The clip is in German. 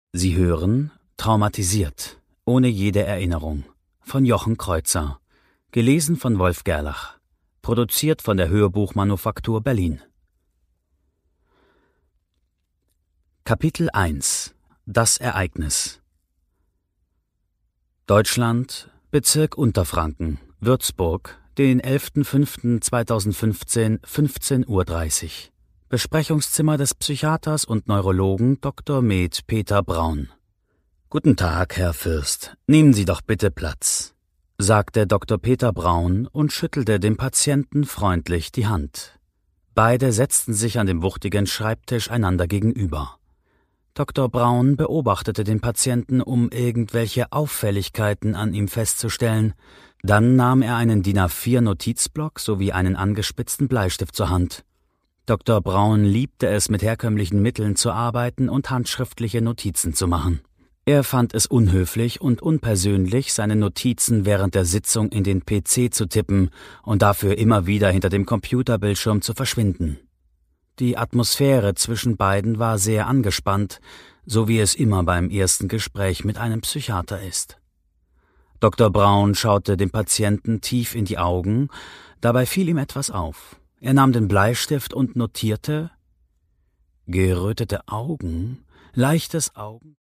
Sie hören Traumatisiert, ohne jede Erinnerung von Jochen Kreutzer, gelesen von Wolf Gerlach, produziert von der Hörbuchmanufaktur Berlin. Kapitel 1 – Das Ereignis. Deutschland, Bezirk Unterfranken, Würzburg, den 11.05.2015, 15:30 Uhr. Besprechungszimmer des Psychiaters und Neurologen Dr. med. Peter Braun. »Guten Tag, Herr Fürst. Nehmen Sie doch bitte Platz«, sagte Dr. Peter Braun und schüttelte dem Patienten freundlich die Hand. Beide setzten sich an dem wuchtigen Schreibtisch einander gegenüber. Dr. Braun beobachtete den Patienten, um irgendwelche Auffälligkeiten an ihm festzustellen. Dann nahm er einen DIN A4-Notizblock sowie einen angespitzten Bleistift zur Hand. Dr. Braun liebte es, mit herkömmlichen Mitteln zu arbeiten und handschriftliche Notizen zu machen. Er fand es unhöflich und unpersönlich, seine Notizen während der Sitzung in den PC zu tippen und dafür immer wieder hinter dem Computerbildschirm zu verschwinden. Die Atmosphäre zwischen beiden war sehr angespannt, so wie es immer beim ersten Gespräch mit einem Psychiater ist. Dr. Braun schaute dem Patienten tief in die Augen, dabei fiel ihm etwas auf. Er nahm den Bleistift und notierte: gerötete Augen, leichtes Augen.